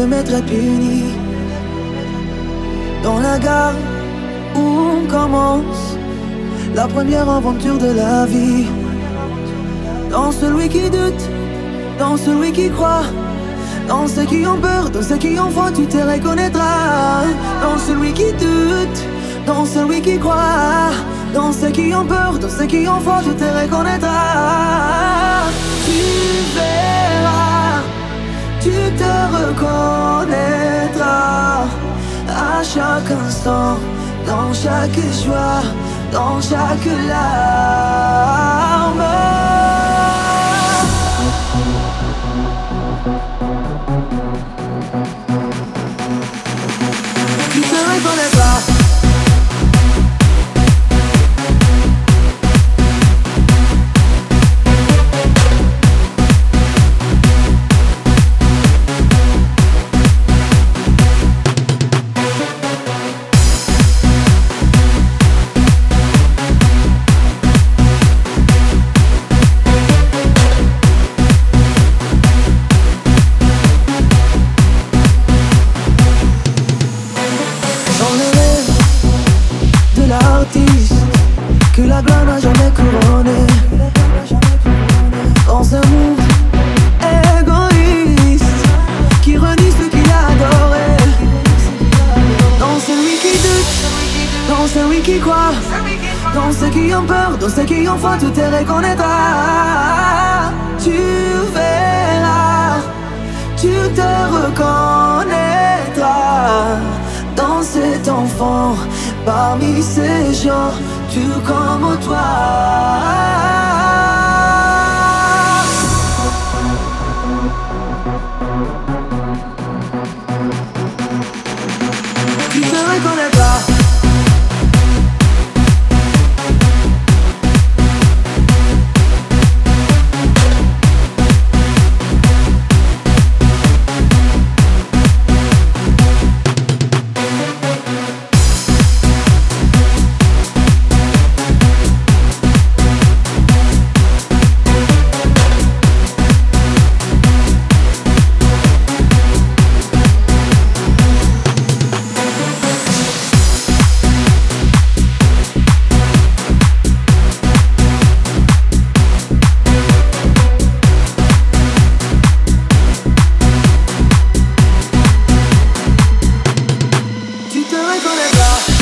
jamais être puni. Dans la gare où on commence la première aventure de la vie. Dans celui qui doute, dans celui qui croit, dans ceux qui ont peur, dans ceux qui ont foi, tu te reconnaîtras. Dans celui qui doute, dans celui qui croit, dans ceux qui ont peur, dans ceux qui ont foi, tu te reconnaîtras. Tu verras, tu te reconnaîtras. À chaque instant, dans chaque joie, dans chaque larme. Tu te reconnaîtras. Que la gloire n'a jamais couronné. Dans un monde égoïste qui renie ce qu'il a adoré. Dans celui qui doute, dans celui qui croit, dans ceux qui ont peur, dans ceux qui ont foi, tu te reconnaîtras. Tu verras, tu te reconnaîtras. Dans cet enfant, parmi ces gens, tout comme toi. Tu te reconnaîtras. Tu te reconnaîtras.